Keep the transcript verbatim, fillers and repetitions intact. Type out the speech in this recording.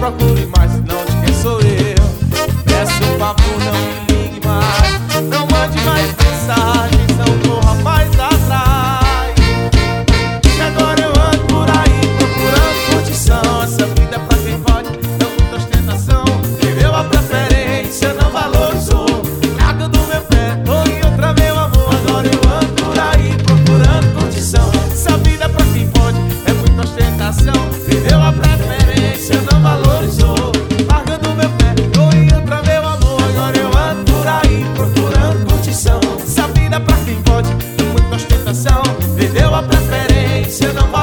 procure mais, não de quem sou eu. Peço um favor, não me ligue mais, não mande mais mensagens, não corra mais atrás. E agora eu ando por aí procurando curtição. Essa vida é pra quem pode, não muita ostentação. Viveu a preferência, não valorizou. Larga do meu pé, ou em outra, meu amor. Agora eu ando por aí procurando curtição. Essa vida é pra quem pode, é muita ostentação. Viveu a preferência, não valorizou. Larga do meu pé, ou em outra, meu amor. Agora eu ando por aí procurando curtição. Essa vida é pra quem pode, é muita ostentação. Viveu a preferência, não valorizou.